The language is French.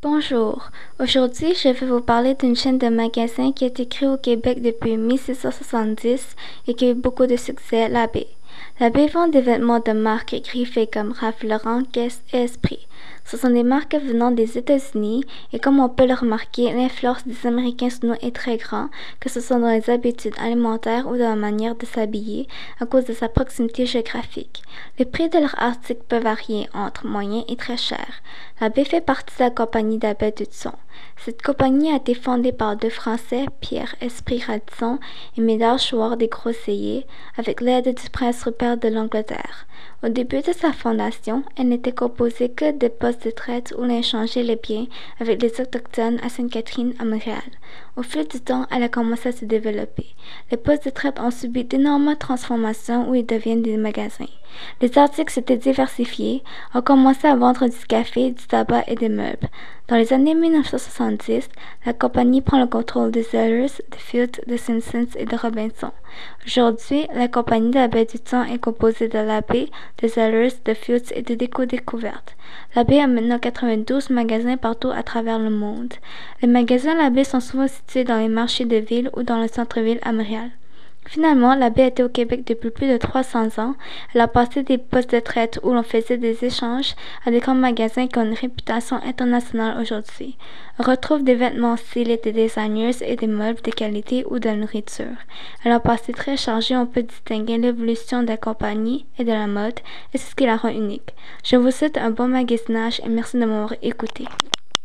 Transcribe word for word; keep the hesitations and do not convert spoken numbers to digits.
Bonjour, aujourd'hui je vais vous parler d'une chaîne de magasins qui a été créée au Québec depuis mille six cent soixante-dix et qui a eu beaucoup de succès, La B. La B vend des vêtements de marque griffés comme Ralph Lauren, Guess et Esprit. Ce sont des marques venant des États-Unis et comme on peut le remarquer, l'influence des Américains sur nous est très grande, que ce soit dans les habitudes alimentaires ou dans la manière de s'habiller à cause de sa proximité géographique. Les prix de leurs articles peuvent varier entre moyens et très chers. La B fait partie de la compagnie d'Abel Hudson. Cette compagnie a été fondée par deux Français, Pierre Esprit Radisson et Médard Chouard des Grosseillers, avec l'aide du prince Rupert de l'Angleterre. Au début de sa fondation, elle n'était composée que de postes de traite où l'on échangeait les biens avec les Autochtones à Sainte-Catherine, à Montréal. Au fil du temps, elle a commencé à se développer. Les postes de traite ont subi d'énormes transformations où ils deviennent des magasins. Les articles s'étaient diversifiés, ont commencé à vendre du café, du tabac et des meubles. Dans les années mille neuf cent soixante-dix, la compagnie prend le contrôle de Zellers, de Fields, de Simpsons et de Robinson. Aujourd'hui, la compagnie d'Abel Hudson est composée de La B, de Zellers, de Fields et de Déco Découverte. La B a maintenant quatre-vingt-douze magasins partout à travers le monde. Les magasins La B sont souvent situés dans les marchés de ville ou dans le centre-ville à Montréal. Finalement, La B a été au Québec depuis plus de trois cents ans. Elle a passé des postes de traite où l'on faisait des échanges à des grands magasins qui ont une réputation internationale aujourd'hui. On retrouve des vêtements stylés des designers et des meubles de qualité ou de la nourriture. Elle a un passé très chargé, on peut distinguer l'évolution de la compagnie et de la mode, et c'est ce qui la rend unique. Je vous souhaite un bon magasinage et merci de m'avoir écouté.